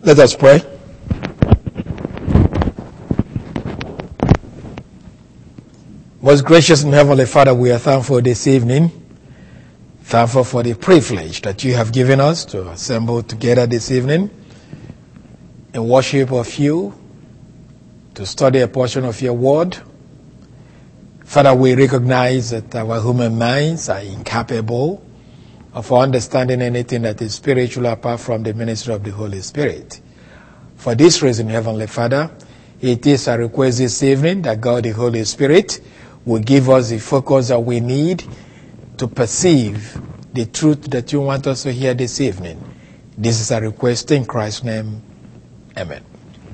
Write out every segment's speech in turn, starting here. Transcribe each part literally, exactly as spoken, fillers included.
Let us pray. Most gracious and Heavenly Father, we are thankful this evening. Thankful for the privilege that you have given us to assemble together this evening in worship of you, to study a portion of your word. Father, we recognize that our human minds are incapable of understanding anything that is spiritual apart from the ministry of the Holy Spirit. For this reason, Heavenly Father, it is a request this evening that God, the Holy Spirit, will give us the focus that we need to perceive the truth that you want us to hear this evening. This is a request in Christ's name. Amen.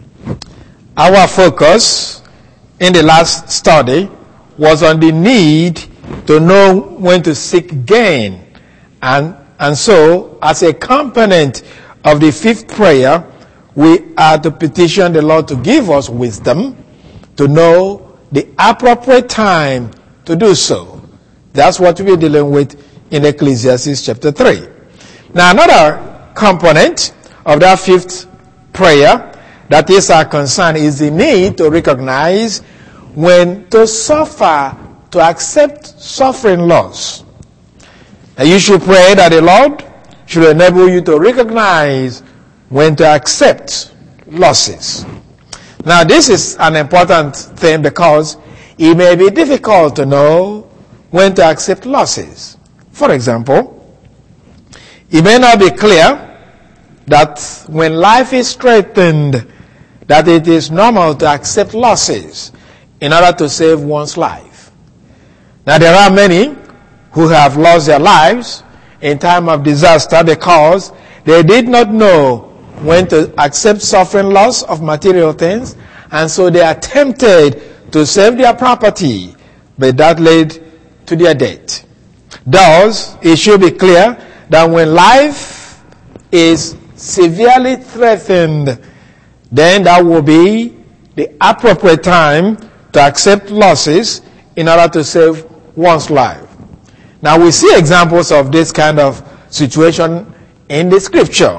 Our focus in the last study was on the need to know when to seek gain. And, and so, as a component of the fifth prayer, we are to petition the Lord to give us wisdom to know the appropriate time to do so. That's what we're dealing with in Ecclesiastes chapter three. Now, another component of that fifth prayer that is our concern is the need to recognize when to suffer, to accept suffering loss. And you should pray that the Lord should enable you to recognize when to accept losses. Now, this is an important thing because it may be difficult to know when to accept losses. For example, it may not be clear that when life is threatened, that it is normal to accept losses in order to save one's life. Now, there are many who have lost their lives in time of disaster because they did not know when to accept suffering loss of material things, and so they attempted to save their property, but that led to their death. Thus, it should be clear that when life is severely threatened, then that will be the appropriate time to accept losses in order to save one's life. Now, we see examples of this kind of situation in the scripture.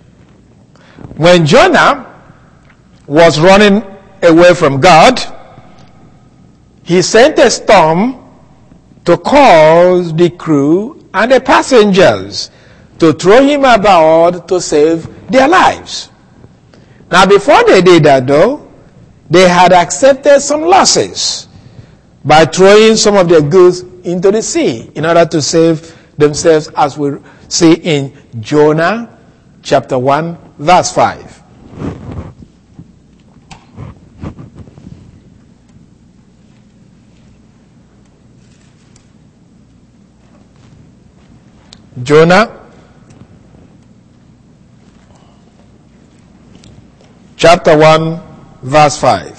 When Jonah was running away from God, he sent a storm to cause the crew and the passengers to throw him aboard to save their lives. Now, before they did that, though, they had accepted some losses by throwing some of their goods into the sea in order to save themselves, as we see in Jonah chapter one, verse five. Jonah chapter one, verse five.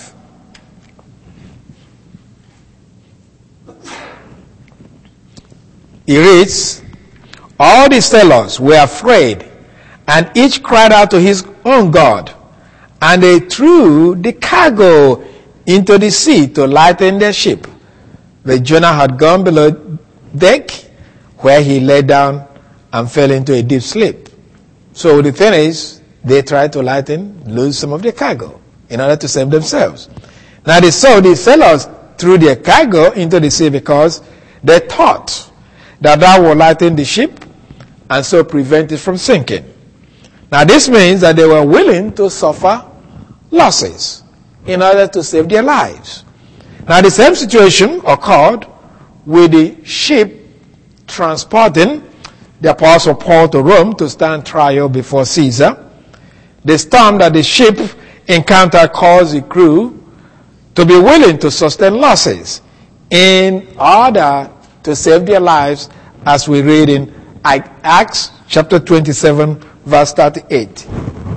He reads, all the sailors were afraid, and each cried out to his own God, and they threw the cargo into the sea to lighten their ship. But Jonah had gone below deck, where he lay down and fell into a deep sleep. So the thing is, they tried to lighten, lose some of their cargo in order to save themselves. Now they saw the sailors threw their cargo into the sea because they thought that that would lighten the ship and so prevent it from sinking. Now this means that they were willing to suffer losses in order to save their lives. Now the same situation occurred with the ship transporting the Apostle Paul to Rome to stand trial before Caesar. The storm that the ship encountered caused the crew to be willing to sustain losses in order to save their lives, as we read in Acts chapter twenty-seven, verse thirty-eight.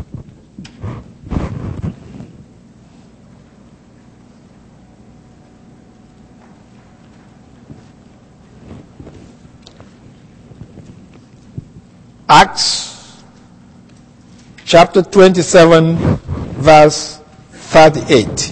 Acts chapter twenty-seven, verse thirty-eight.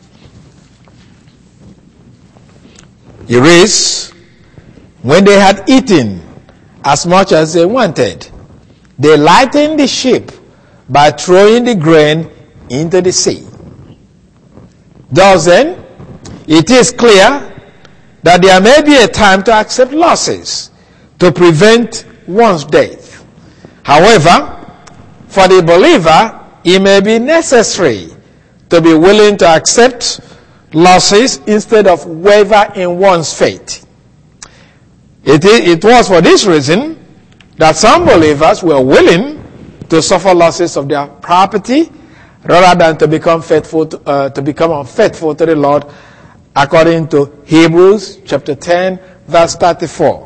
It reads, when they had eaten as much as they wanted, they lightened the ship by throwing the grain into the sea. Thus then, it is clear that there may be a time to accept losses to prevent one's death. However, for the believer, it may be necessary to be willing to accept losses instead of waver in one's faith. It, it was for this reason that some believers were willing to suffer losses of their property rather than to become faithful to, uh, to become unfaithful to the Lord, according to Hebrews chapter ten, verse thirty-four.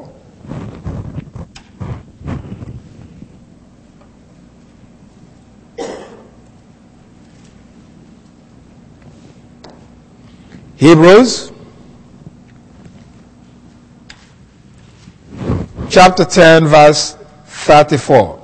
Hebrews chapter ten, verse thirty-four.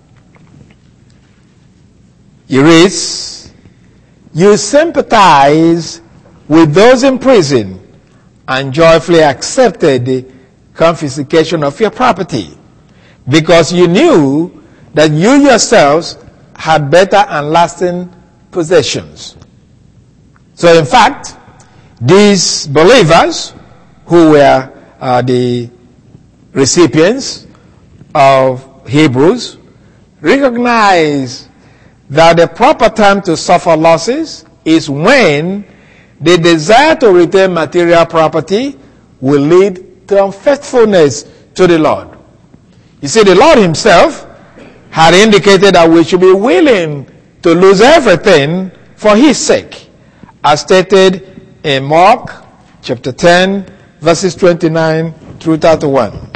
He reads, "You sympathize with those in prison and joyfully accepted the confiscation of your property, because you knew that you yourselves had better and lasting possessions." So in fact, these believers who were uh, the recipients of Hebrews recognize that the proper time to suffer losses is when the desire to retain material property will lead to unfaithfulness to the Lord. You see, the Lord himself had indicated that we should be willing to lose everything for his sake, as stated in Mark chapter ten, verses twenty-nine through thirty-one.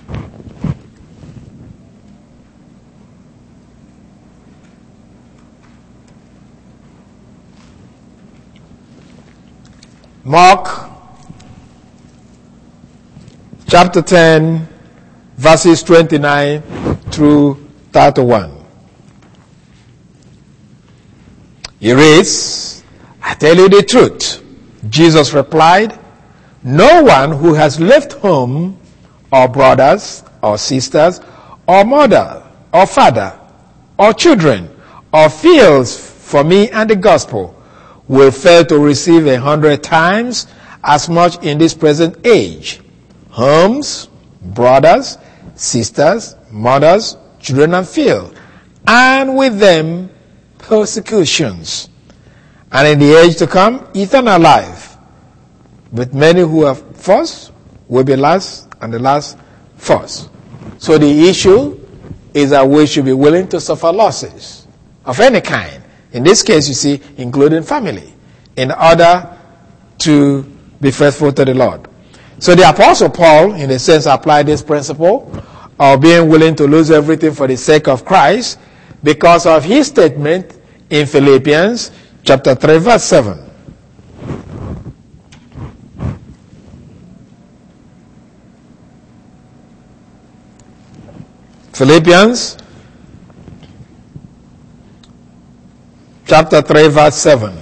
Mark chapter ten, verses twenty-nine through thirty-one. He reads, "I tell you the truth," Jesus replied, "no one who has left home, or brothers, or sisters, or mother, or father, or children, or fields for me and the gospel will fail to receive a hundred times as much in this present age. Homes, brothers, sisters, mothers, children, and field, and with them persecutions. And in the age to come, eternal life. But many who are first will be last, and the last first." So the issue is that we should be willing to suffer losses of any kind. In this case, you see, including family, in order to be faithful to the Lord. So the Apostle Paul, in a sense, applied this principle of being willing to lose everything for the sake of Christ because of his statement in Philippians chapter three, verse seven. Philippians chapter three, verse seven.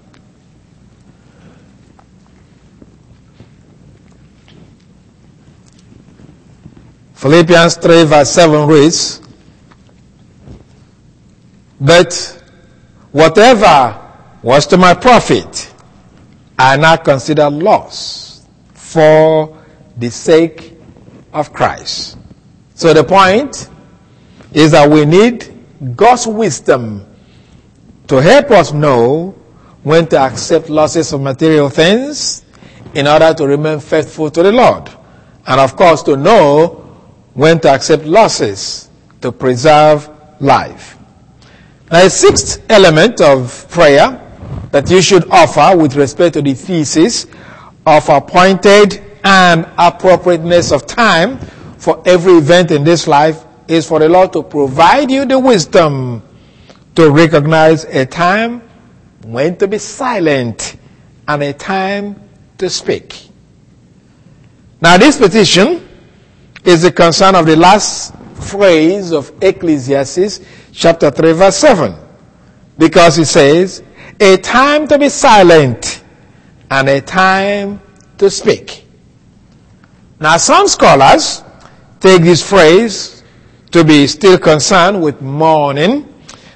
Philippians three, verse seven reads, "But whatever was to my profit, I now consider loss for the sake of Christ." So the point is that we need God's wisdom to help us know when to accept losses of material things in order to remain faithful to the Lord. And of course, to know when to accept losses to preserve life. Now, a sixth element of prayer that you should offer with respect to the thesis of appointed and appropriateness of time for every event in this life is for the Lord to provide you the wisdom to recognize a time when to be silent and a time to speak. Now, this petition is the concern of the last phrase of Ecclesiastes chapter three, verse seven, because it says, "A time to be silent and a time to speak." Now, some scholars take this phrase to be still concerned with mourning,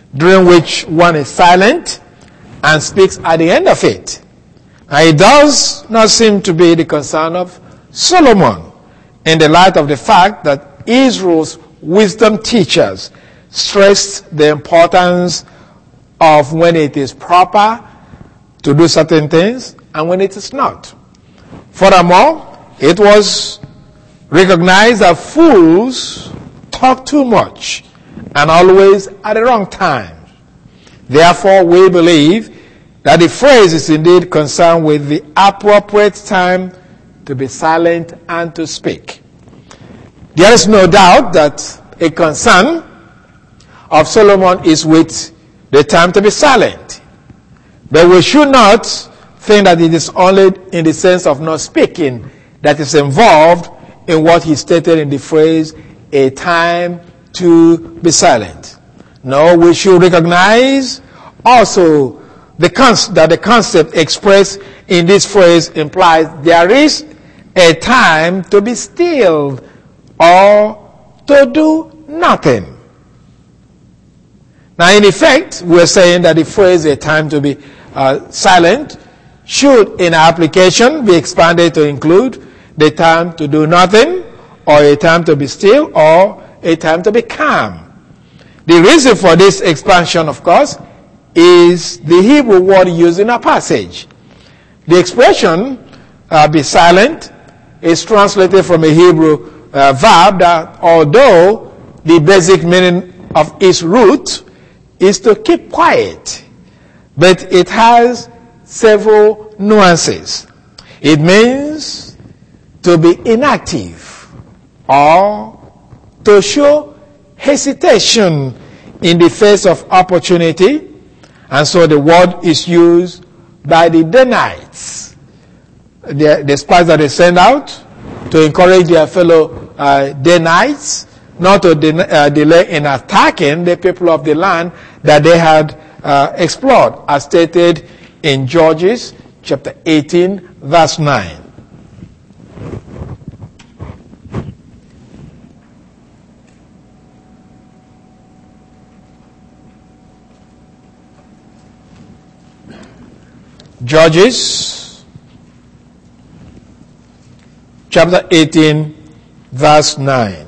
during which one is silent and speaks at the end of it. Now, it does not seem to be the concern of Solomon in the light of the fact that Israel's wisdom teachers stressed the importance of when it is proper to do certain things and when it is not. Furthermore, it was recognized that fools talk too much and always at the wrong time. Therefore, we believe that the phrase is indeed concerned with the appropriate time to be silent and to speak. There is no doubt that a concern of Solomon is with the time to be silent. But we should not think that it is only in the sense of not speaking that is involved in what he stated in the phrase, a time to be silent. No, we should recognize also the con- that the concept expressed in this phrase implies there is a time to be still or to do nothing. Now, in effect, we're saying that the phrase a time to be uh, silent should, in application, be expanded to include the time to do nothing, or a time to be still, or a time to be calm. The reason for this expansion, of course, is the Hebrew word used in our passage. The expression, uh, be silent, is translated from a Hebrew uh, verb that, although the basic meaning of its root is to keep quiet, but it has several nuances. It means to be inactive or to show hesitation in the face of opportunity, and so the word is used by the Danites, the, the spies that they send out to encourage their fellow uh, Danites not to de- uh, delay in attacking the people of the land that they had uh, explored, as stated in Judges chapter eighteen, verse nine. Judges chapter eighteen, verse nine.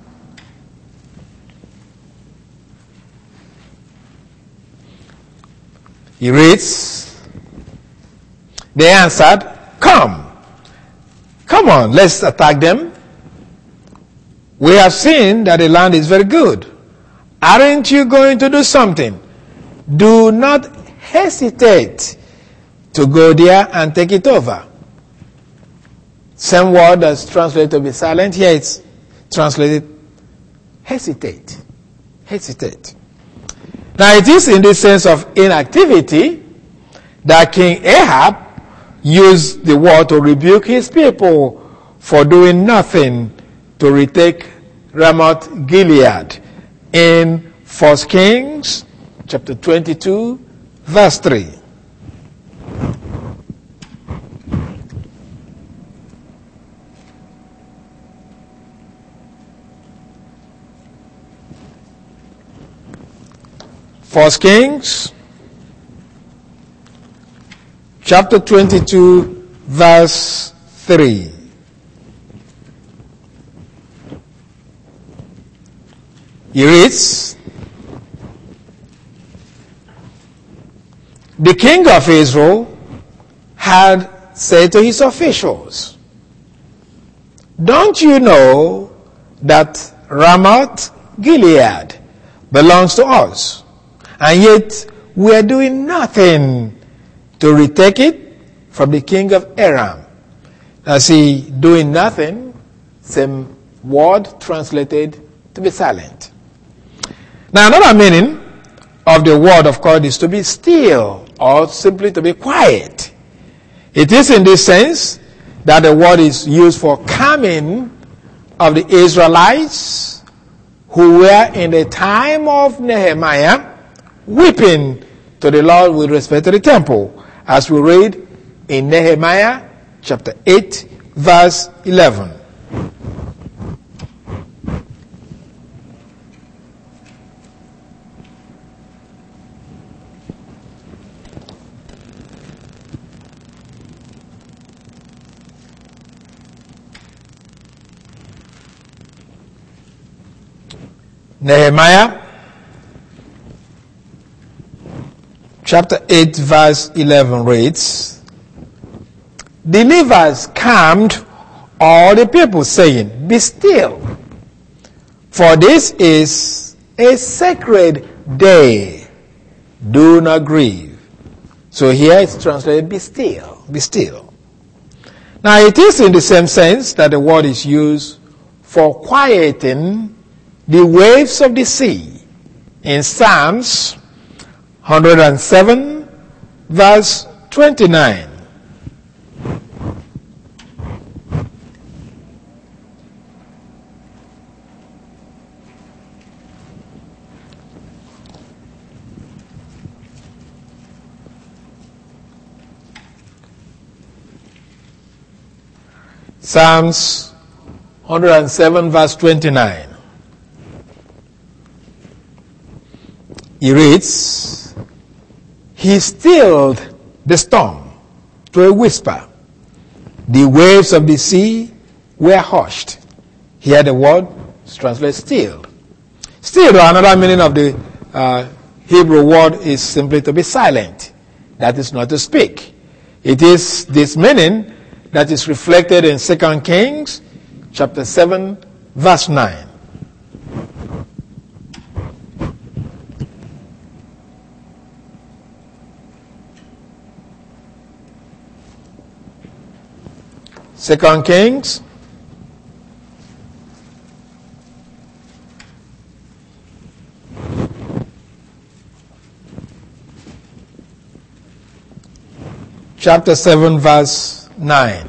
He reads, they answered, come, come on, let's attack them. We have seen that the land is very good. Aren't you going to do something? Do not hesitate to go there and take it over. Same word that's translated to be silent, here it's translated hesitate. Hesitate. Now it is in this sense of inactivity that King Ahab used the word to rebuke his people for doing nothing to retake Ramoth Gilead in First Kings chapter twenty-two, verse three. First Kings, chapter twenty-two, verse three. He reads, the king of Israel had said to his officials, don't you know that Ramoth Gilead belongs to us? And yet we are doing nothing to retake it from the king of Aram. Now see, doing nothing, same word translated to be silent. Now another meaning of the word, of course, is to be still or simply to be quiet. It is in this sense that the word is used for calming of the Israelites who were in the time of Nehemiah weeping to the Lord with respect to the temple, as we read in Nehemiah chapter eight, verse eleven. Nehemiah chapter eight verse eleven reads, the Levites calmed all the people, saying, be still, for this is a sacred day. Do not grieve. So here it's translated, be still, be still. Now it is in the same sense that the word is used for quieting the waves of the sea in Psalms one hundred seven verse twenty-nine. Psalms one hundred seven verse twenty-nine. He reads, he stilled the storm to a whisper. The waves of the sea were hushed. Here the word is translated stilled. Stilled, or another meaning of the uh, Hebrew word, is simply to be silent. That is not to speak. It is this meaning that is reflected in Second Kings chapter seven verse nine. Second Kings chapter seven verse nine.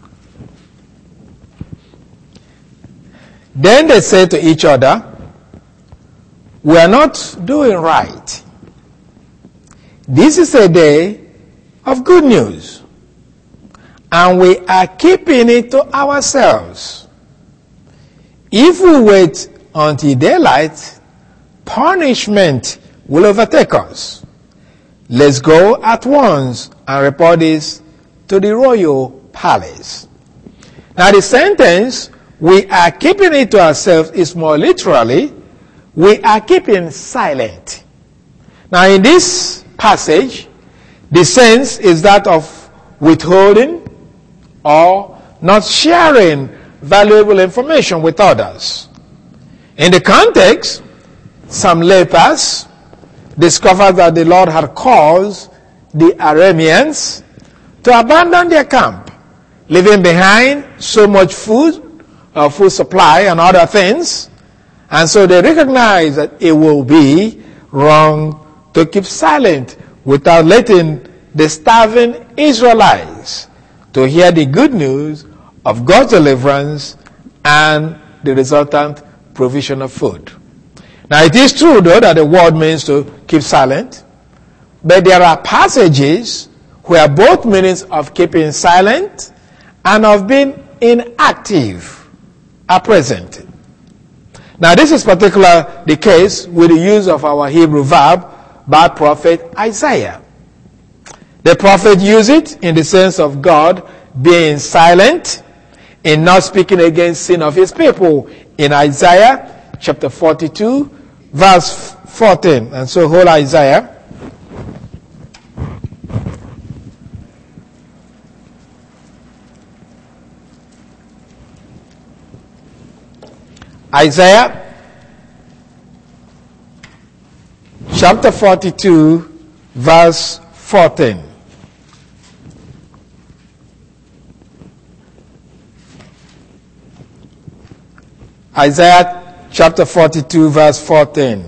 Then they said to each other, we are not doing right. This is a day of good news, and we are keeping it to ourselves. If we wait until daylight, punishment will overtake us. Let's go at once and report this to the royal palace. Now the sentence, we are keeping it to ourselves, is more literally, we are keeping silent. Now in this passage, the sense is that of withholding or not sharing valuable information with others. In the context, some lepers discovered that the Lord had caused the Arameans to abandon their camp, leaving behind so much food, uh, food supply and other things. And so they recognized that it will be wrong to keep silent without letting the starving Israelites to hear the good news of God's deliverance and the resultant provision of food. Now it is true though that the word means to keep silent, but there are passages where both meanings of keeping silent and of being inactive are present. Now this is particularly the case with the use of our Hebrew verb by prophet Isaiah. The prophet used it in the sense of God being silent in not speaking against sin of his people in Isaiah chapter forty-two verse fourteen. And so whole Isaiah Isaiah chapter forty-two verse fourteen. Isaiah chapter forty-two verse fourteen.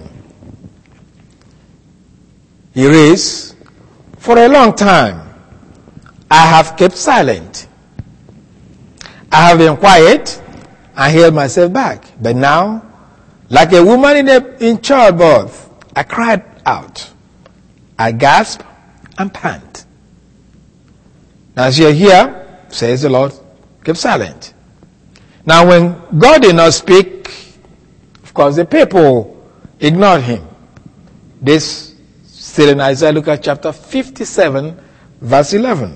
He reads, for a long time I have kept silent. I have been quiet and held myself back. But now, like a woman in, a, in childbirth, I cried out. I gasp and pant. Now as you're here, says the Lord, keep silent. Now when God did not speak, of course the people ignored him. This still in Isaiah, look at chapter fifty-seven, verse eleven.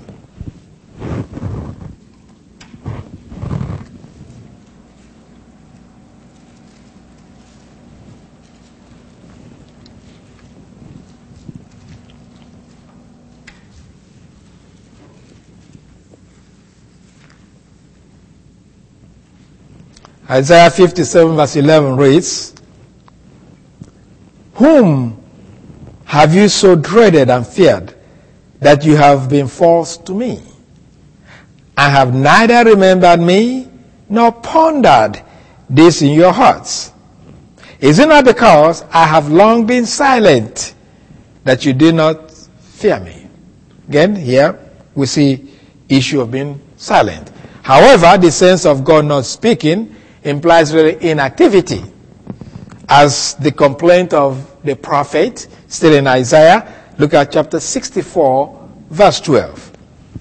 Isaiah fifty-seven verse eleven reads, "Whom have you so dreaded and feared that you have been false to me, and have neither remembered me nor pondered this in your hearts? Is it not because I have long been silent that you did not fear me?" Again, here we see issue of being silent. However, the sense of God not speaking implies really inactivity, as the complaint of the prophet still in Isaiah. Look at chapter sixty-four, verse twelve.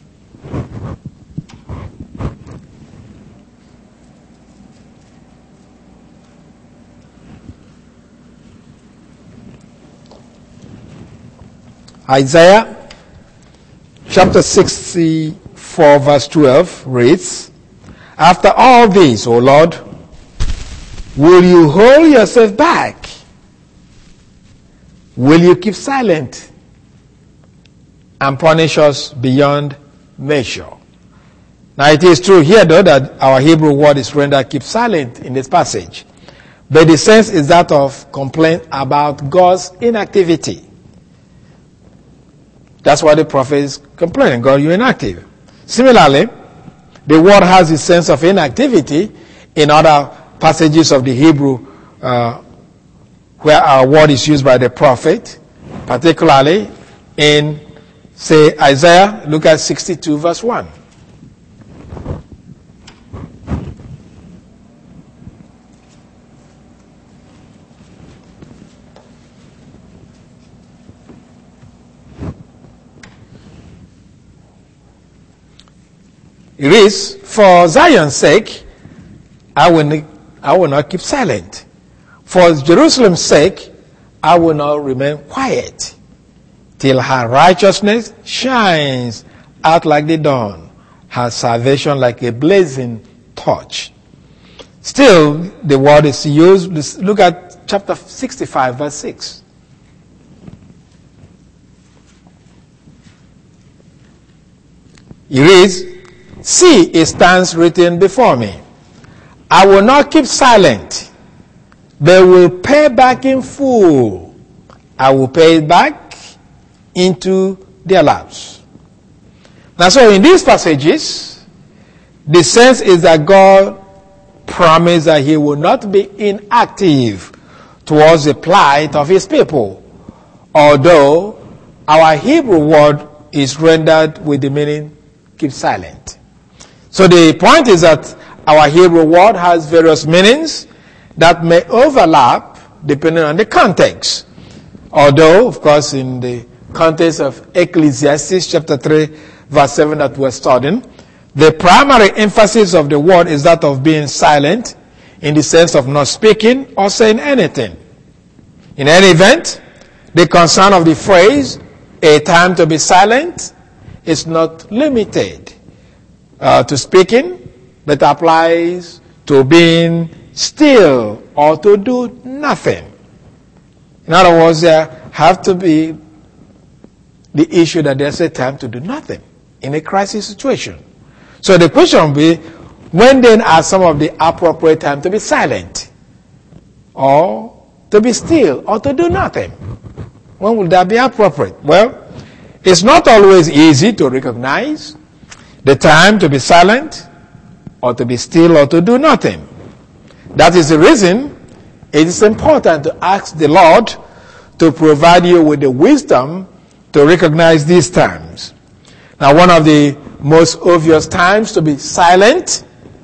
Isaiah chapter sixty-four, verse twelve reads, "After all this, O Lord, will you hold yourself back? Will you keep silent and punish us beyond measure?" Now it is true here though that our Hebrew word is rendered keep silent in this passage. But the sense is that of complaint about God's inactivity. That's why the prophet is complaining, God, you're inactive. Similarly, the word has a sense of inactivity in other passages of the Hebrew uh, where our word is used by the prophet, particularly in, say, Isaiah, look at sixty-two, verse one. It is, "For Zion's sake, I will, ne- I will not keep silent. For Jerusalem's sake, I will not remain quiet, till her righteousness shines out like the dawn, her salvation like a blazing torch." Still, the word is used. Look at chapter sixty-five, verse six. It reads, "See, it stands written before me. I will not keep silent, but will pay back in full. I will pay it back into their laps." Now, so in these passages, the sense is that God promised that he will not be inactive towards the plight of his people, although our Hebrew word is rendered with the meaning keep silent. So the point is that our Hebrew word has various meanings that may overlap depending on the context. Although, of course, in the context of Ecclesiastes chapter three, verse seven that we're studying, the primary emphasis of the word is that of being silent in the sense of not speaking or saying anything. In any event, the concern of the phrase, "a time to be silent," is not limited uh, to speaking, but applies to being still or to do nothing. In other words, there have to be the issue that there's a time to do nothing in a crisis situation. So the question will be, when then are some of the appropriate time to be silent, or to be still, or to do nothing? When will that be appropriate? Well, it's not always easy to recognize the time to be silent, or to be still, or to do nothing. That is the reason it is important to ask the Lord to provide you with the wisdom to recognize these times. Now, one of the most obvious times to be silent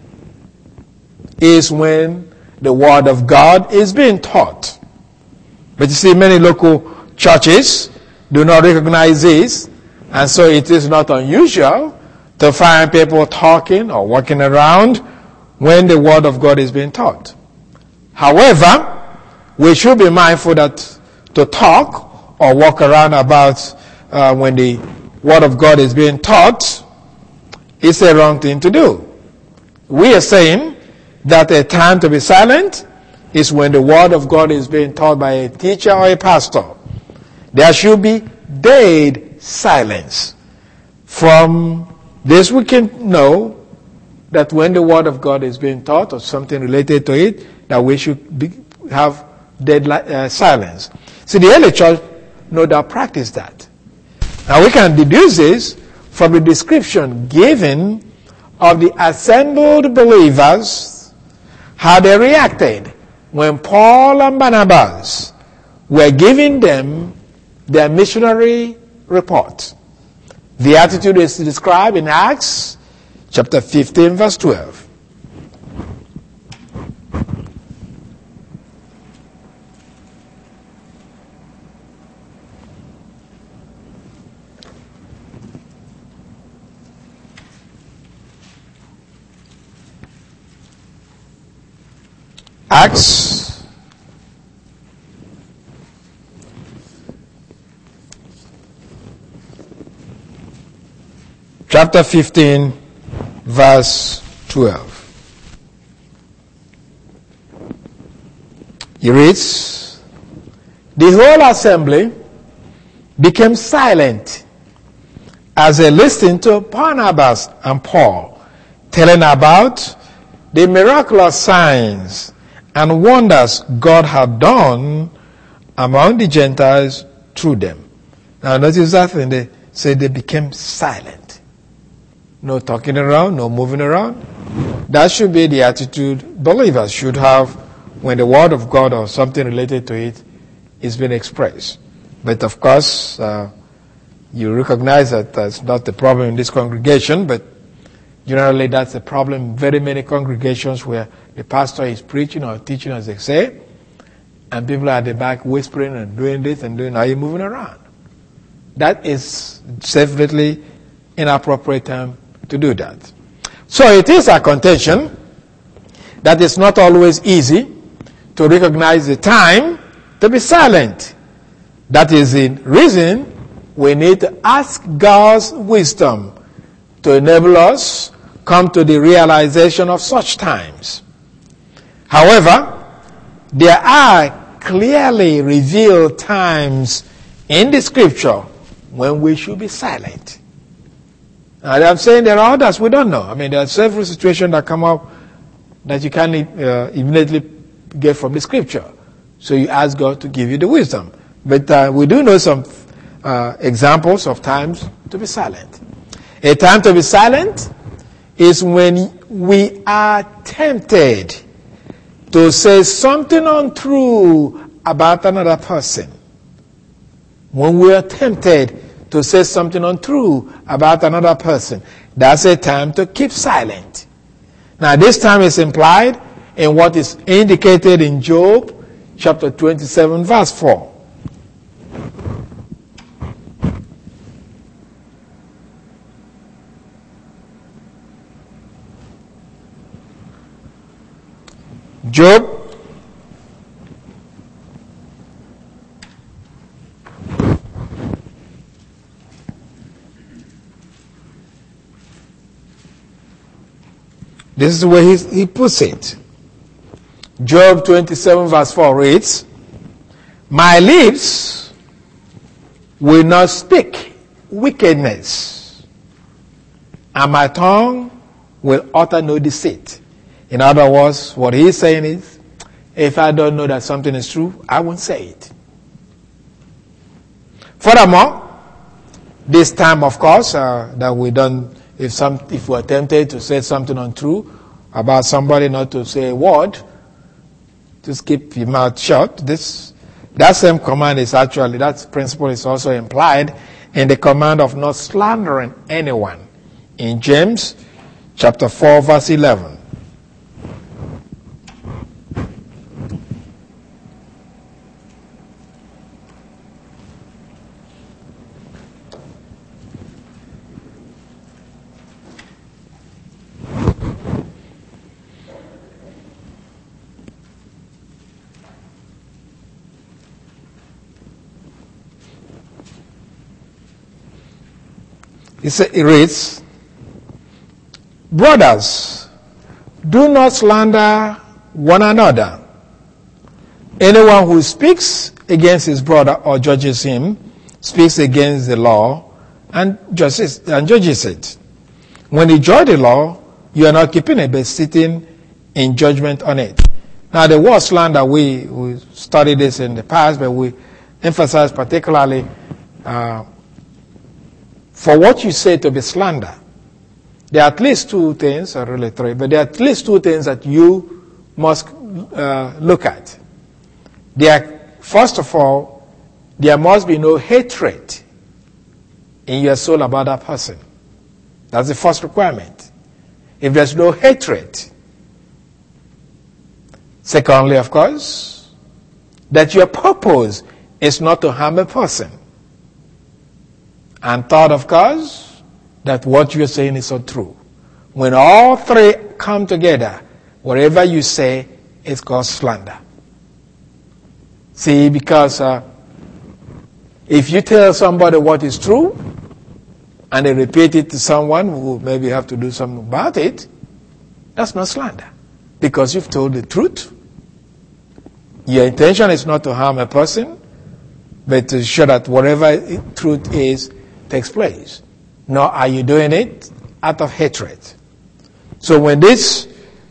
is when the Word of God is being taught. But you see, many local churches do not recognize this, and so it is not unusual to find people talking or walking around when the Word of God is being taught. However, we should be mindful that to talk or walk around about uh, when the Word of God is being taught is a wrong thing to do. We are saying that a time to be silent is when the Word of God is being taught by a teacher or a pastor. There should be dead silence. From this we can know that when the Word of God is being taught or something related to it, that we should be, have dead uh, silence. See, the early church no doubt practiced that. Now we can deduce this from the description given of the assembled believers, how they reacted when Paul and Barnabas were giving them their missionary report. The attitude is described in Acts chapter fifteen, verse twelve. Acts chapter fifteen, verse twelve. He reads, "The whole assembly became silent as they listened to Barnabas and Paul telling about the miraculous signs and wonders God had done among the Gentiles through them." Now notice that thing, they say they became silent. No talking around, no moving around. That should be the attitude believers should have when the Word of God or something related to it is being expressed. But of course, uh, you recognize that that's not the problem in this congregation, but generally that's the problem in very many congregations where the pastor is preaching or teaching, as they say, and people are at the back whispering and doing this and doing, are you moving around? That is definitely inappropriate time to do that. So it is a contention that it's not always easy to recognize the time to be silent. That is the reason we need to ask God's wisdom to enable us come to the realization of such times. However, there are clearly revealed times in the scripture when we should be silent. And I'm saying there are others we don't know. I mean, there are several situations that come up that you can't uh, immediately get from the scripture. So you ask God to give you the wisdom. But uh, we do know some uh, examples of times to be silent. A time to be silent is when we are tempted to say something untrue about another person. When we are tempted to say something untrue about another person, that's a time to keep silent. Now this time is implied in what is indicated in Job chapter twenty-seven, verse four. Job This is the way he, he puts it. Job twenty-seven verse four reads, "My lips will not speak wickedness, and my tongue will utter no deceit." In other words, what he's saying is, if I don't know that something is true, I won't say it. Furthermore, this time, of course, uh, that we don't, if some, if we're tempted to say something untrue about somebody, not to say a word, just keep your mouth shut. This, that same command is actually, that principle is also implied in the command of not slandering anyone in James chapter four, verse eleven. It reads, "Brothers, do not slander one another. Anyone who speaks against his brother or judges him speaks against the law and judges, and judges it. When he judges the law, You are not keeping it, but sitting in judgment on it. Now, the word slander, we, we studied this in the past, but we emphasize particularly uh, for what you say to be slander. There are at least two things, or really three, but there are at least two things that you must uh, look at. There, first of all, there must be no hatred in your soul about that person. That's the first requirement. If there's no hatred. Secondly, of course, that your purpose is not to harm a person. And third, of course, that what you're saying is so true. When all three come together, whatever you say is called slander. See, because uh, if you tell somebody what is true, and they repeat it to someone who maybe have to do something about it, that's not slander. Because you've told the truth. Your intention is not to harm a person, but to show that whatever truth is takes place. Nor are you doing it out of hatred. So when these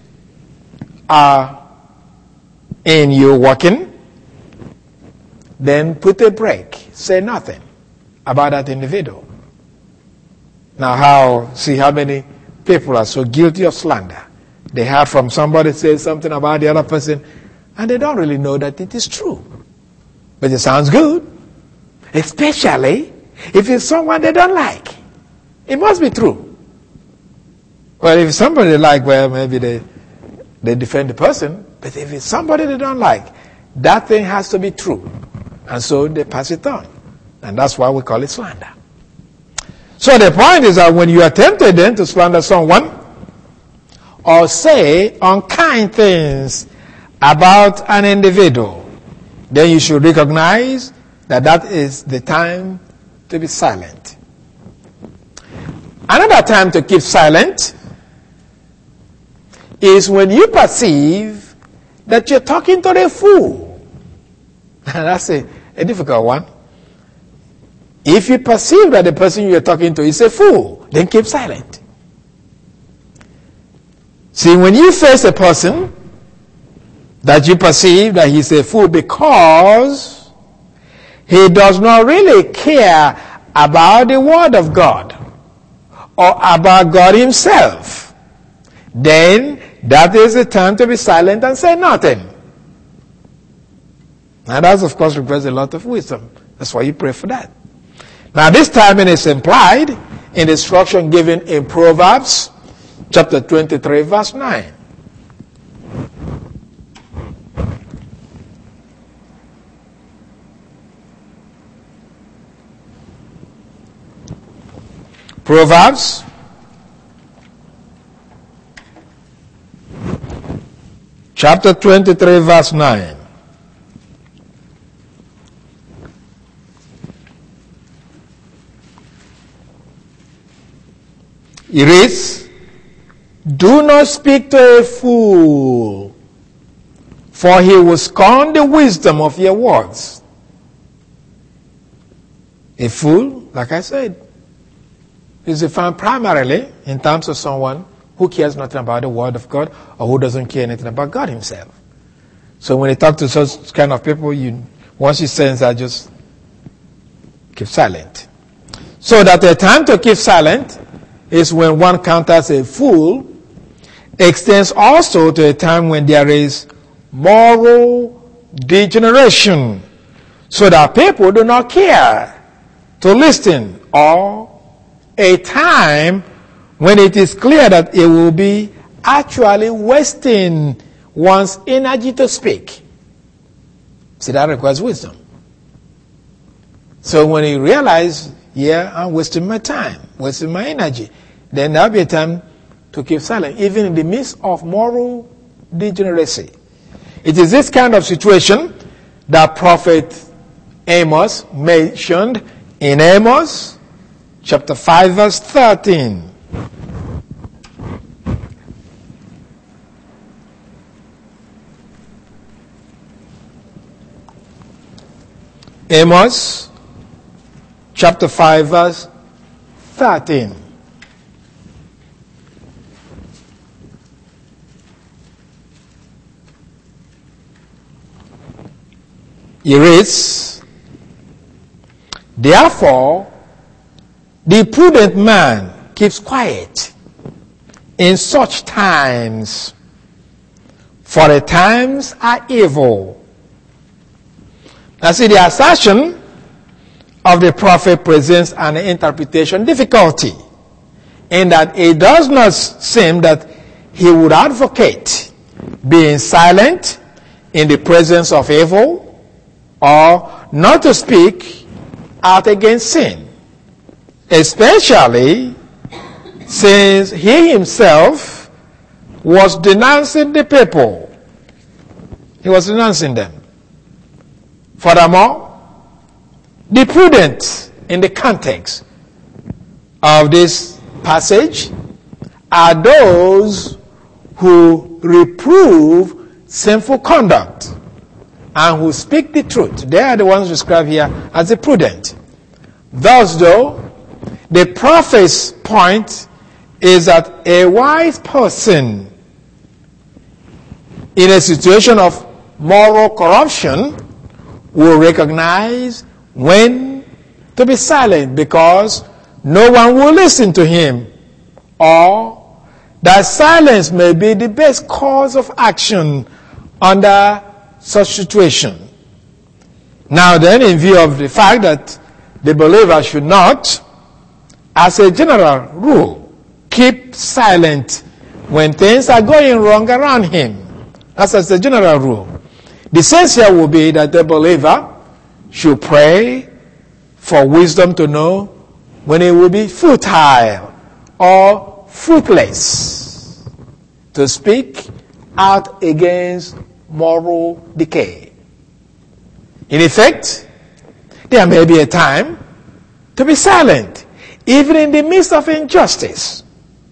are in you working, then put a break. Say nothing about that individual. Now how, see how many people are so guilty of slander. They heard from somebody say something about the other person, and they don't really know that it is true. But it sounds good. Especially if it's someone they don't like. It must be true. Well, if it's somebody they like, well, maybe they, they defend the person. But if it's somebody they don't like, that thing has to be true. And so they pass it on. And that's why we call it slander. So the point is that when you are tempted then to slander someone, or say unkind things about an individual, then you should recognize that that is the time to be silent. Another time to keep silent is when you perceive that you're talking to a fool. That's a, a difficult one. If you perceive that the person you're talking to is a fool, then keep silent. See, when you face a person that you perceive that he's a fool because he does not really care about the Word of God or about God Himself, then that is the time to be silent and say nothing. And that, of course, requires a lot of wisdom. That's why you pray for that. Now, this timing is implied in the instruction given in Proverbs chapter twenty-three, verse nine. Proverbs chapter twenty-three, verse nine. It is, do not speak to a fool, for he will scorn the wisdom of your words. A fool, like I said, is defined primarily in terms of someone who cares nothing about the Word of God or who doesn't care anything about God Himself. So when you talk to such kind of people, you once you sense that, just keep silent. So that the time to keep silent is when one counters a fool, extends also to a time when there is moral degeneration, so that people do not care to listen, or a time when it is clear that it will be actually wasting one's energy to speak. See, that requires wisdom. So when you realize, yeah, I'm wasting my time, wasting my energy, then there'll be a time to keep silent, even in the midst of moral degeneracy. It is this kind of situation that Prophet Amos mentioned in Amos chapter five, verse thirteen. Amos chapter five, verse thirteen. He reads, therefore, the prudent man keeps quiet in such times, for the times are evil. Now see, the assertion of the prophet presents an interpretation difficulty, in that it does not seem that he would advocate being silent in the presence of evil, or not to speak out against sin, especially since he himself was denouncing the people. He was denouncing them. Furthermore, the prudent in the context of this passage are those who reprove sinful conduct and who speak the truth. They are the ones described here as the prudent. Thus, though, the prophet's point is that a wise person in a situation of moral corruption will recognize when to be silent because no one will listen to him, or that silence may be the best course of action under such situation. Now then, in view of the fact that the believer should not, as a general rule, keep silent when things are going wrong around him. That's as a general rule. The sense here will be that the believer should pray for wisdom to know when it will be futile or fruitless to speak out against moral decay. In effect, there may be a time to be silent, even in the midst of injustice.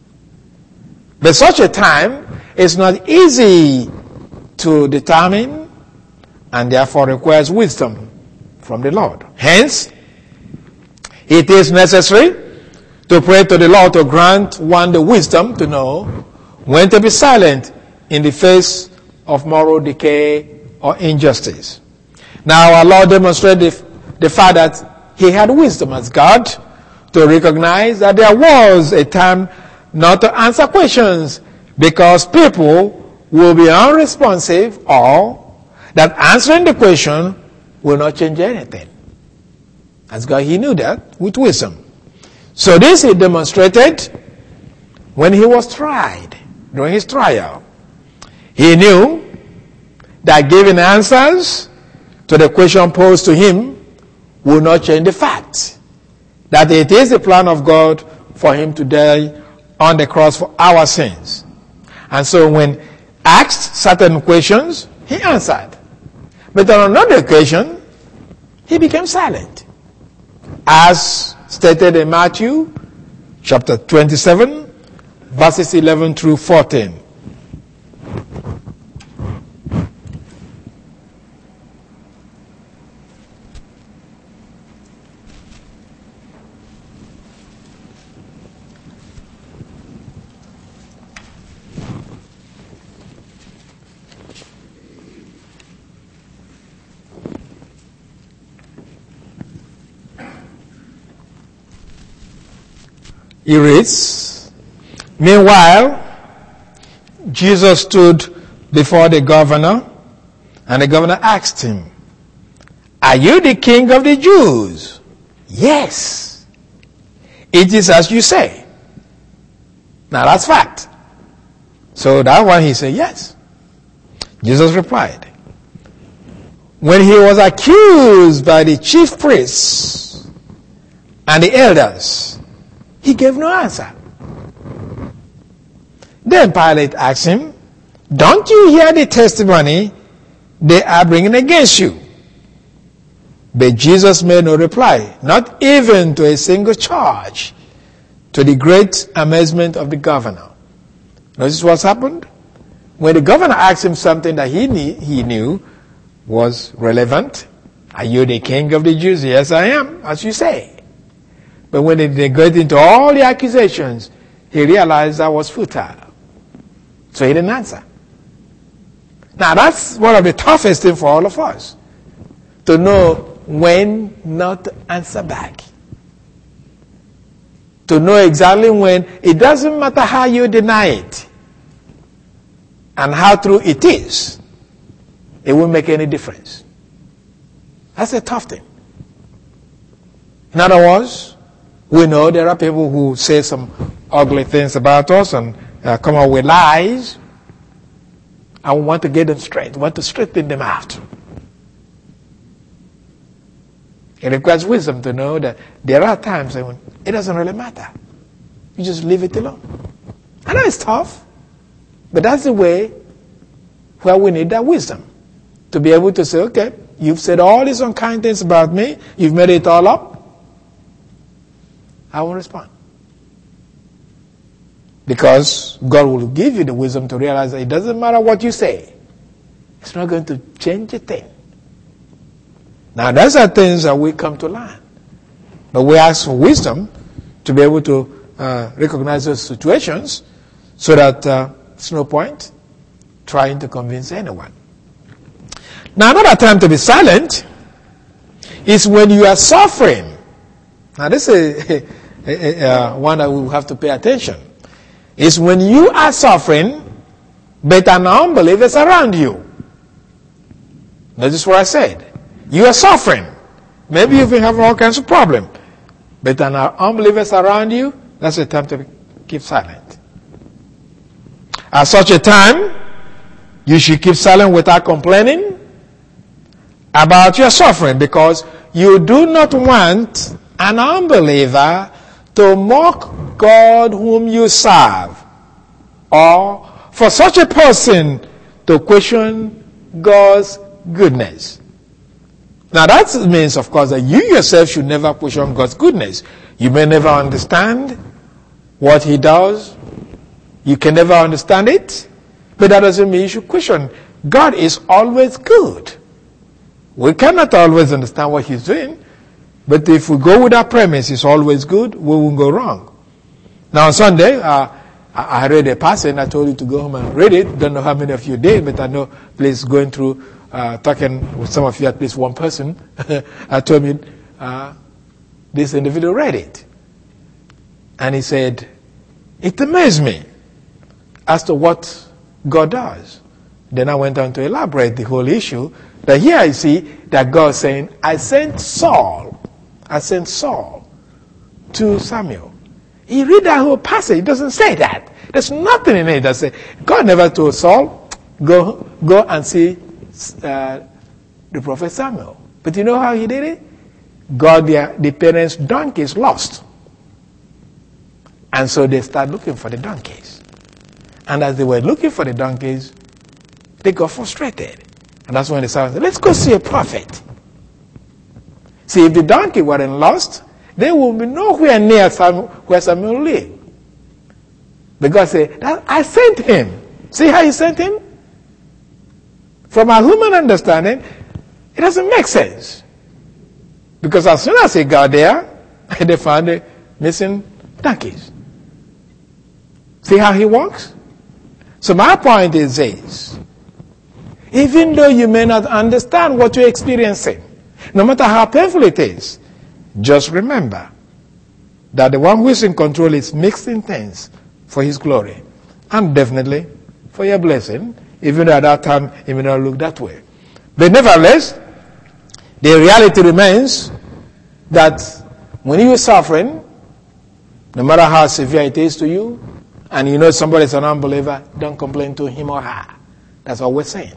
But such a time is not easy to determine and therefore requires wisdom from the Lord. Hence, it is necessary to pray to the Lord to grant one the wisdom to know when to be silent in the face of moral decay or injustice. Now, our Lord demonstrated the, the fact that he had wisdom as God to recognize that there was a time not to answer questions because people will be unresponsive, or that answering the question will not change anything. As God, he knew that with wisdom. So this he demonstrated when he was tried, during his trial. He knew that giving answers to the question posed to him will not change the fact that it is the plan of God for him to die on the cross for our sins. And so when asked certain questions, he answered. But on another occasion, he became silent. As stated in Matthew chapter twenty-seven, verses eleven through fourteen. He reads, meanwhile, Jesus stood before the governor, and the governor asked him, are you the king of the Jews? Yes. It is as you say. Now that's fact. So that one he said, yes. Jesus replied, when he was accused by the chief priests and the elders, he gave no answer. Then Pilate asked him, don't you hear the testimony they are bringing against you? But Jesus made no reply, not even to a single charge, to the great amazement of the governor. Notice what's happened? When the governor asked him something that he knew, he knew was relevant, are you the king of the Jews? Yes, I am, as you say. But when they got into all the accusations, he realized that was futile. So he didn't answer. Now that's one of the toughest things for all of us. to know when not to answer back. To know exactly when. It doesn't matter how you deny it and how true it is. It won't make any difference. That's a tough thing. In other words, we know there are people who say some ugly things about us and uh, come up with lies. I want to get them straight. want to straighten them out. It requires wisdom to know that there are times when it doesn't really matter. You just leave it alone. I know it's tough, but that's the way where we need that wisdom. To be able to say, okay, you've said all these unkind things about me. You've made it all up. I won't respond. Because God will give you the wisdom to realize that it doesn't matter what you say. It's not going to change a thing. Now, those are things that we come to learn. But we ask for wisdom to be able to uh, recognize those situations so that uh, there's no point trying to convince anyone. Now, another time to be silent is when you are suffering. Now, this is a, a, a, uh, one that we have to pay attention. It's when you are suffering, but an unbeliever is around you. Notice what I said. You are suffering. Maybe you've been having all kinds of problems. But an unbeliever is around you, that's the time to keep silent. At such a time, you should keep silent without complaining about your suffering, because you do not want an unbeliever to mock God whom you serve, or for such a person to question God's goodness. Now that means, of course, that you yourself should never question God's goodness. You may never understand what He does. You can never understand it. But that doesn't mean you should question. God is always good. We cannot always understand what He's doing. But if we go with that premise, He's always good, we won't go wrong. Now on Sunday, uh, I read a passage and I told you to go home and read it. Don't know how many of you did, but I know, please, going through Uh, talking with some of you, at least one person, I told me uh, this individual read it. And he said, it amazed me as to what God does. Then I went on to elaborate the whole issue. That here I see that God saying, I sent Saul, I sent Saul to Samuel. You read that whole passage, it doesn't say that. There's nothing in it that says, God never told Saul, go, go and see Uh, the prophet Samuel. But you know how he did it? God, their, the parents' donkeys lost. And so they started looking for the donkeys. And as they were looking for the donkeys, they got frustrated. And that's when they said, let's go see a prophet. See, if the donkey weren't lost, they would be nowhere near Samuel, where Samuel lived. Because they, I sent him. See how he sent him? From our human understanding, it doesn't make sense. Because as soon as they got there, they found the missing donkeys. See how he works? So my point is this. Even though you may not understand what you're experiencing, no matter how painful it is, just remember that the one who is in control is mixing things for His glory. And definitely for your blessing. Even though at that time it may not look that way. But nevertheless, the reality remains that when you are suffering, no matter how severe it is to you, and you know somebody is an unbeliever, don't complain to him or her. That's all we're saying.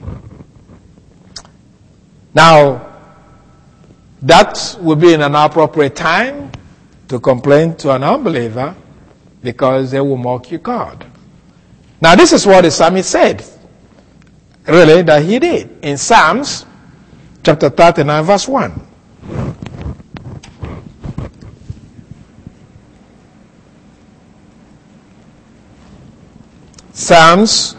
Now, that would be in an appropriate time to complain to an unbeliever, because they will mock you God. Now, this is what the psalmist said. Really, that he did. In Psalms, chapter thirty-nine, verse one. Psalms,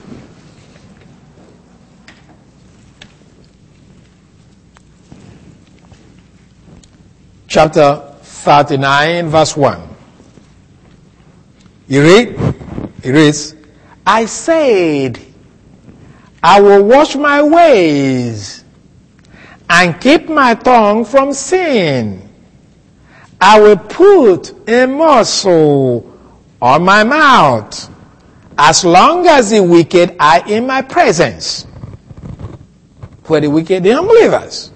chapter thirty-nine, verse one. You read? It reads, I said, I will watch my ways and keep my tongue from sin. I will put a muzzle on my mouth as long as the wicked are in my presence. For the wicked, the unbelievers.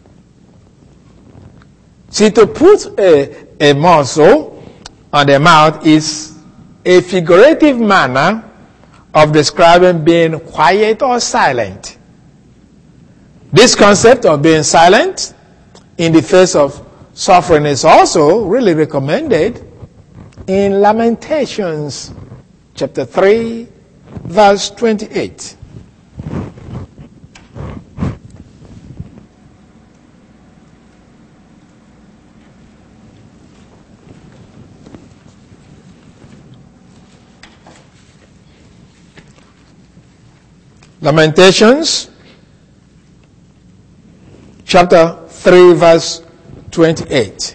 See, to put a, a muzzle on the mouth is a figurative manner of describing being quiet or silent. This concept of being silent in the face of suffering is also really recommended in Lamentations chapter three, verse twenty-eight. Lamentations chapter three, verse twenty-eight.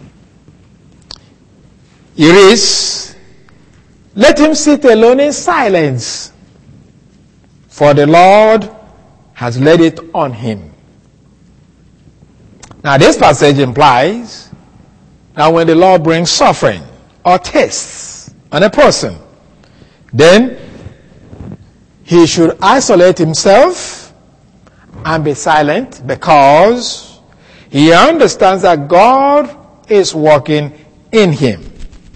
It is, let him sit alone in silence, for the Lord has laid it on him. Now this passage implies that when the Lord brings suffering or tests on a person, then he should isolate himself and be silent, because he understands that God is working in him.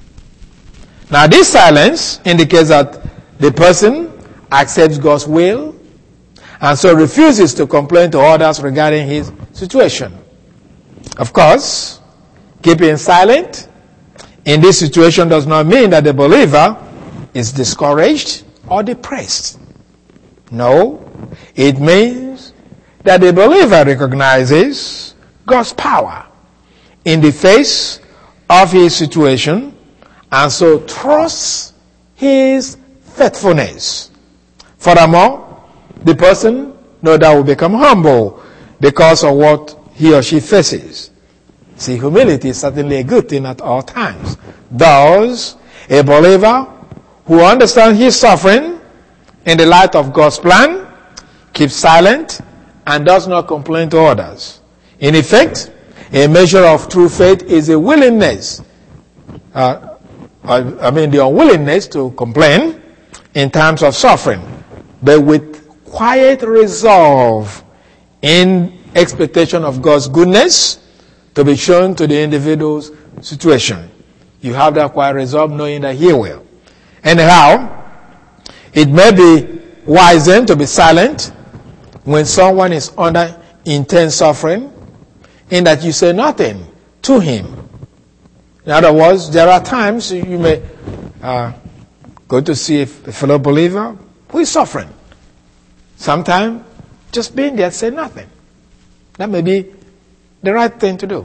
Now this silence indicates that the person accepts God's will and so refuses to complain to others regarding his situation. Of course, keeping silent in this situation does not mean that the believer is discouraged or depressed. No, it means that the believer recognizes God's power in the face of his situation and so trusts his faithfulness. Furthermore, the person no doubt will become humble because of what he or she faces. See, humility is certainly a good thing at all times. Thus, a believer who understands his suffering in the light of God's plan keeps silent and does not complain to others. In effect, a measure of true faith is a willingness, uh, I mean the unwillingness to complain in times of suffering, but with quiet resolve in expectation of God's goodness to be shown to the individual's situation. You have that quiet resolve knowing that he will. Anyhow, it may be wise then to be silent when someone is under intense suffering, in that you say nothing to him. In other words, there are times you may uh, go to see a fellow believer who is suffering. Sometimes just being there, say nothing. That may be the right thing to do.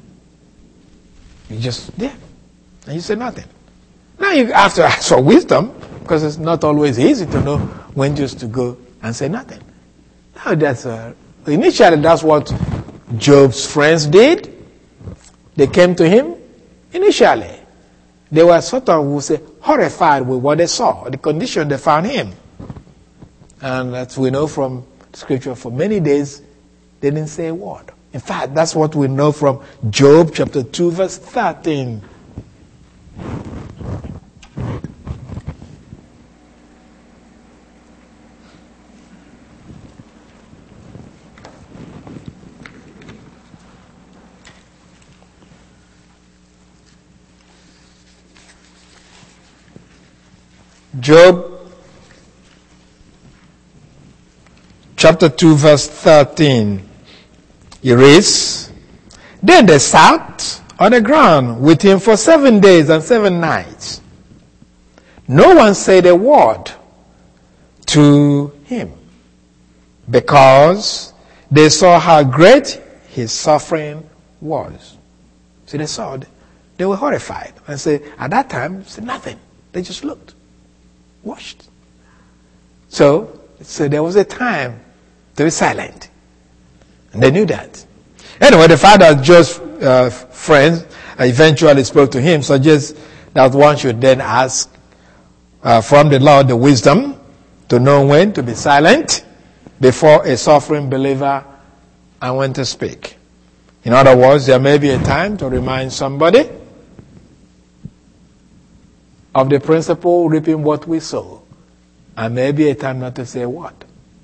You just there, and you say nothing. Now you have to ask for wisdom, because it's not always easy to know when just to go and say nothing. Now that's uh, initially that's what Job's friends did. They came to him. Initially, they were sort of, we say, horrified with what they saw, the condition they found him. And as we know from Scripture, for many days, they didn't say a word. In fact, that's what we know from Job chapter two, verse thirteen. Job chapter two, verse thirteen. He reads, then they sat on the ground with him for seven days and seven nights. No one said a word to him, because they saw how great his suffering was. See, they saw it. They were horrified. And said, at that time, said nothing. They just looked. Watched. So, so there was a time to be silent. And they knew that. Anyway, the fact that Job's uh, friends eventually spoke to him suggests that one should then ask uh, from the Lord the wisdom to know when to be silent before a suffering believer and when to speak. In other words, there may be a time to remind somebody of the principle reaping what we sow, and maybe a time not to say what.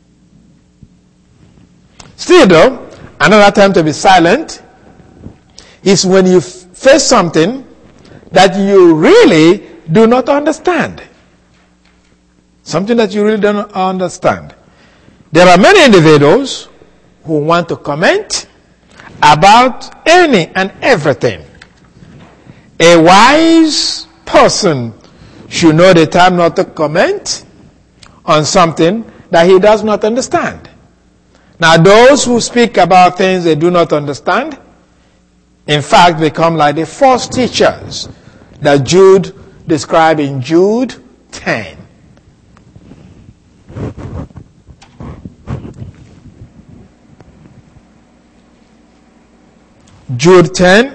Still though, another time to be silent is when you f- face something that you really do not understand. Something that you really don't understand. There are many individuals who want to comment about any and everything. A wise person should know the time not to comment on something that he does not understand. Now, those who speak about things they do not understand, in fact, become like the false teachers that Jude described in Jude ten. Jude ten.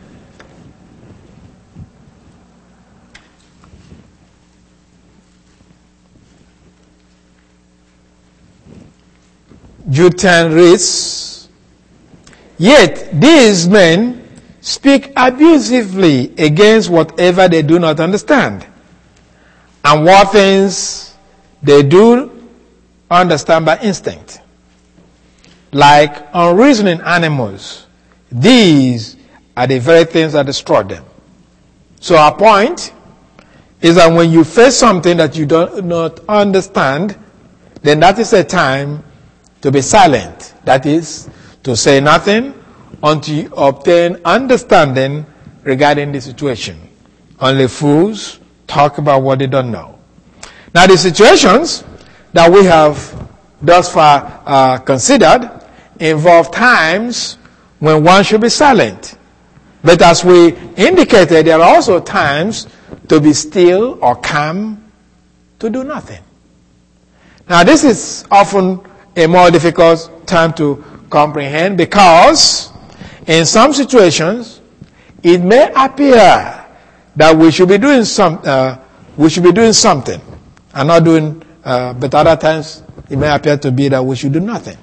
Jude ten reads, "Yet these men speak abusively against whatever they do not understand, and what things they do understand by instinct. Like unreasoning animals, these are the very things that destroy them." So our point is that when you face something that you do not understand, then that is a time to be silent. That is, to say nothing until you obtain understanding regarding the situation. Only fools talk about what they don't know. Now, the situations that we have thus far uh, considered involve times when one should be silent. But as we indicated, there are also times to be still or calm, to do nothing. Now, this is often a more difficult time to comprehend because in some situations it may appear that we should be doing some, uh, we should be doing something and not doing, uh, but other times it may appear to be that we should do nothing.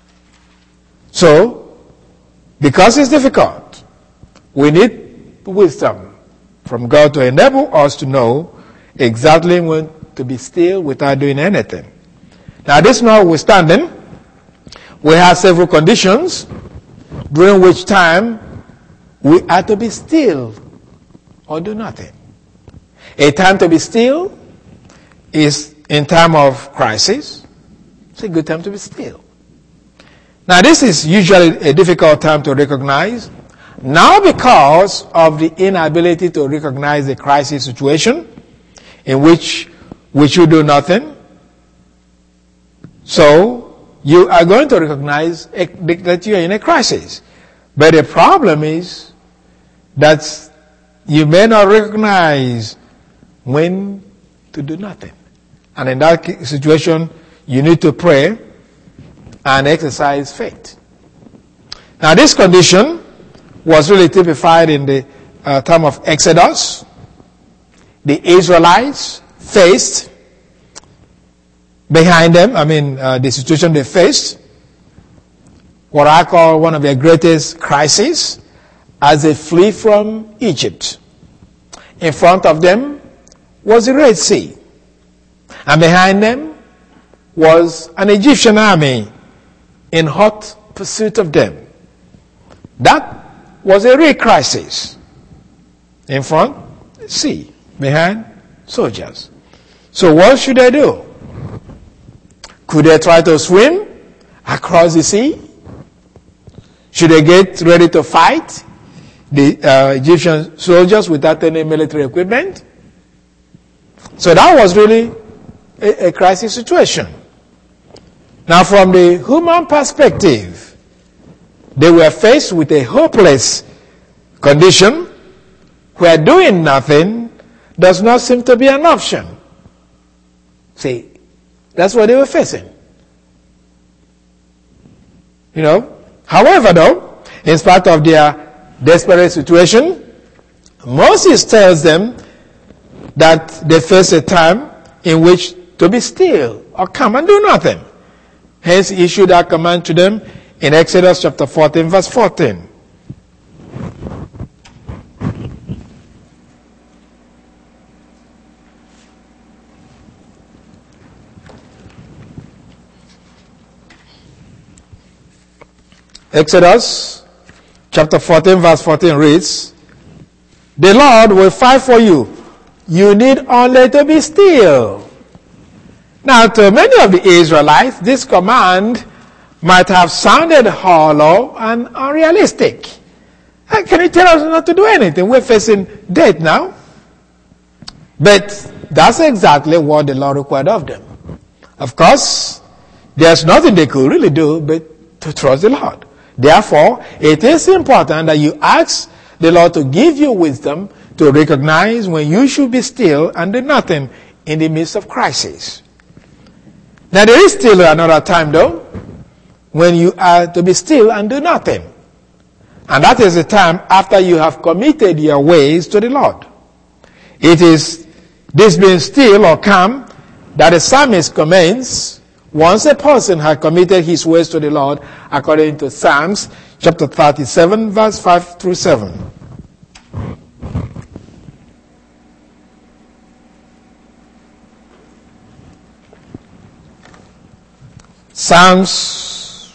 So, because it's difficult, we need wisdom from God to enable us to know exactly when to be still without doing anything. Now, this notwithstanding, we have several conditions during which time we are to be still or do nothing. A time to be still is in time of crisis. It's a good time to be still. Now, this is usually a difficult time to recognize, not because of the inability to recognize the crisis situation in which we should do nothing. So, you are going to recognize that you are in a crisis. But the problem is that you may not recognize when to do nothing. And in that situation, you need to pray and exercise faith. Now, this condition was really typified in the uh, time of Exodus. The Israelites faced behind them, I mean, uh, the situation they faced, what I call one of their greatest crises, as they flee from Egypt. In front of them was the Red Sea. And behind them was an Egyptian army in hot pursuit of them. That was a real crisis. In front, sea. Behind, soldiers. So what should they do? Could they try to swim across the sea? Should they get ready to fight the uh, Egyptian soldiers without any military equipment? So that was really a, a crisis situation. Now, from the human perspective, they were faced with a hopeless condition where doing nothing does not seem to be an option. See, that's what they were facing. You know, however, though, in spite of their desperate situation, Moses tells them that they face a time in which to be still or come and do nothing. Hence, he issued that command to them in Exodus chapter fourteen, verse fourteen. Exodus chapter fourteen, verse fourteen reads, "The Lord will fight for you. You need only to be still." Now, to many of the Israelites, this command might have sounded hollow and unrealistic. How can you tell us not to do anything? We're facing death now. But that's exactly what the Lord required of them. Of course, there's nothing they could really do but to trust the Lord. Therefore, it is important that you ask the Lord to give you wisdom to recognize when you should be still and do nothing in the midst of crisis. Now, there is still another time, though, when you are to be still and do nothing. And that is the time after you have committed your ways to the Lord. It is this being still or calm that the psalmist commends once a person had committed his ways to the Lord, according to Psalms chapter thirty-seven, verse five through seven. Psalms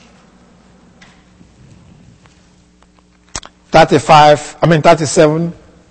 thirty-five, I mean thirty-seven,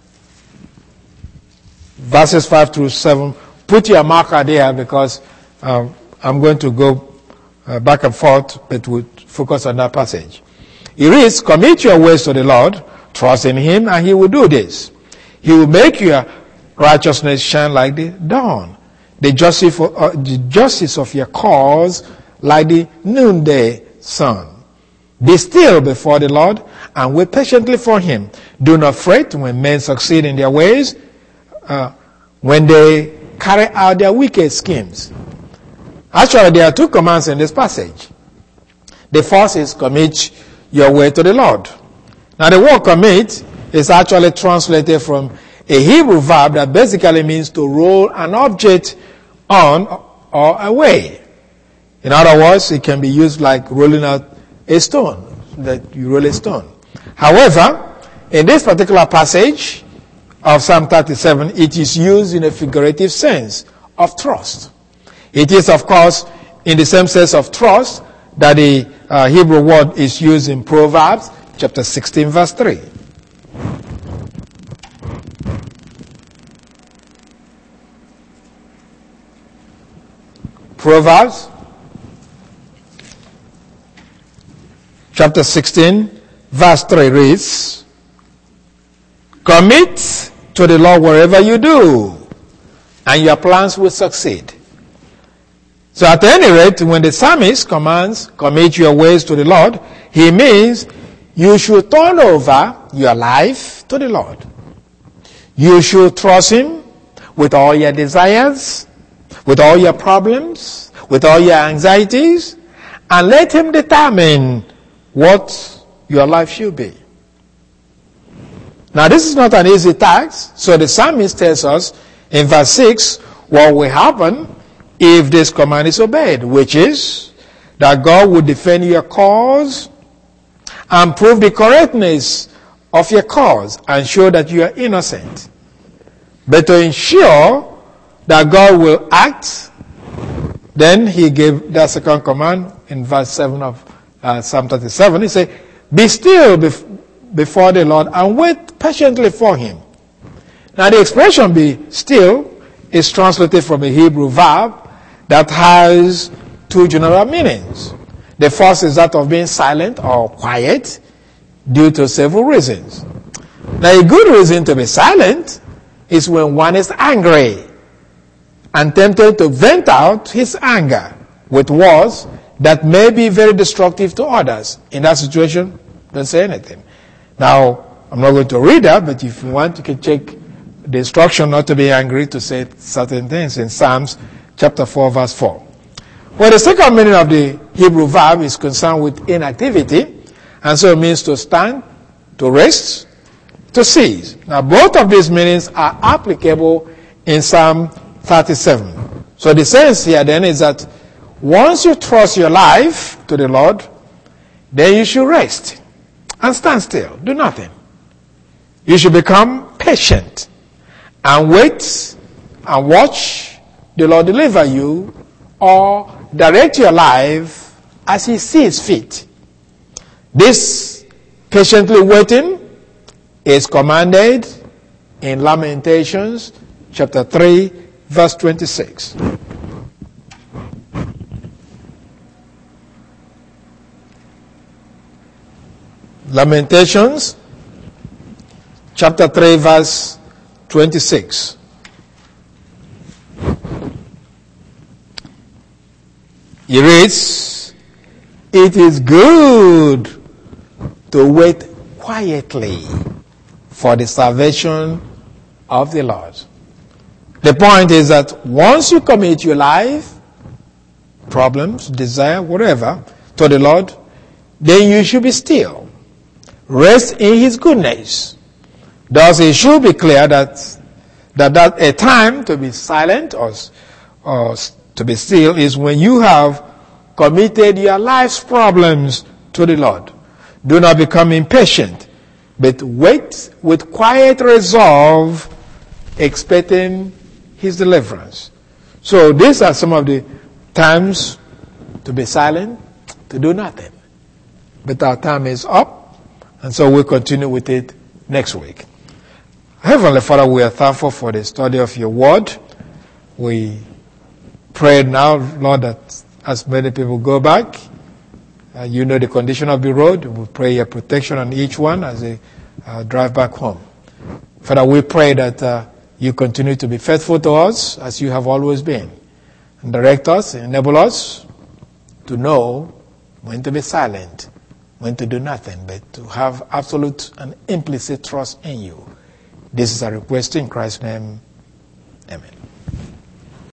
verses five through seven. Put your marker there because um, I'm going to go uh, back and forth, but we'll focus on that passage. It reads, "Commit your ways to the Lord, trust in Him, and He will do this. He will make your righteousness shine like the dawn, the justice, for, uh, the justice of your cause like the noonday sun. Be still before the Lord, and wait patiently for Him. Do not fret when men succeed in their ways, uh, when they carry out their wicked schemes." Actually, there are two commands in this passage. The first is commit your way to the Lord. Now, the word commit is actually translated from a Hebrew verb that basically means to roll an object on or away. In other words, it can be used like rolling out a stone, that you roll a stone. However, in this particular passage of Psalm thirty-seven, it is used in a figurative sense of trust. It is, of course, in the same sense of trust that the uh, Hebrew word is used in Proverbs chapter sixteen, verse three. Proverbs chapter sixteen, verse three reads, "Commit to the Lord wherever you do, and your plans will succeed." So at any rate, when the psalmist commands, "Commit your ways to the Lord," he means you should turn over your life to the Lord. You should trust Him with all your desires, with all your problems, with all your anxieties, and let Him determine what your life should be. Now, this is not an easy task, so the psalmist tells us in verse six what will happen if this command is obeyed, which is that God will defend your cause and prove the correctness of your cause and show that you are innocent. But to ensure that God will act, then he gave that second command in verse seven of uh, Psalm thirty-seven. He said, "Be still bef- before the Lord and wait patiently for Him." Now, the expression "be still" is translated from a Hebrew verb that has two general meanings. The first is that of being silent or quiet due to several reasons. Now, a good reason to be silent is when one is angry and tempted to vent out his anger with words that may be very destructive to others. In that situation, don't say anything. Now, I'm not going to read that, but if you want, you can check the instruction not to be angry, to say certain things in Psalms chapter four, verse four. Well, the second meaning of the Hebrew verb is concerned with inactivity, and so it means to stand, to rest, to cease. Now, both of these meanings are applicable in Psalm thirty-seven. So the sense here then is that once you trust your life to the Lord, then you should rest and stand still. Do nothing. You should become patient and wait and watch the Lord deliver you or direct your life as He sees fit. This patiently waiting is commanded in Lamentations chapter three, verse twenty-six. Lamentations chapter three, verse twenty-six. He reads, "It is good to wait quietly for the salvation of the Lord." The point is that once you commit your life, problems, desire, whatever, to the Lord, then you should be still. Rest in His goodness. Thus it should be clear that that, that a time to be silent or, or to be still is when you have committed your life's problems to the Lord. Do not become impatient, but wait with quiet resolve, expecting His deliverance. So these are some of the times to be silent, to do nothing. But our time is up, and so we'll continue with it next week. Heavenly Father, we are thankful for the study of your word. We pray now, Lord, that as many people go back, uh, you know the condition of the road. We pray your protection on each one as they uh, drive back home. Father, we pray that uh, you continue to be faithful to us as you have always been. And direct us, enable us to know when to be silent, when to do nothing, but to have absolute and implicit trust in you. This is a request in Christ's name. Amen.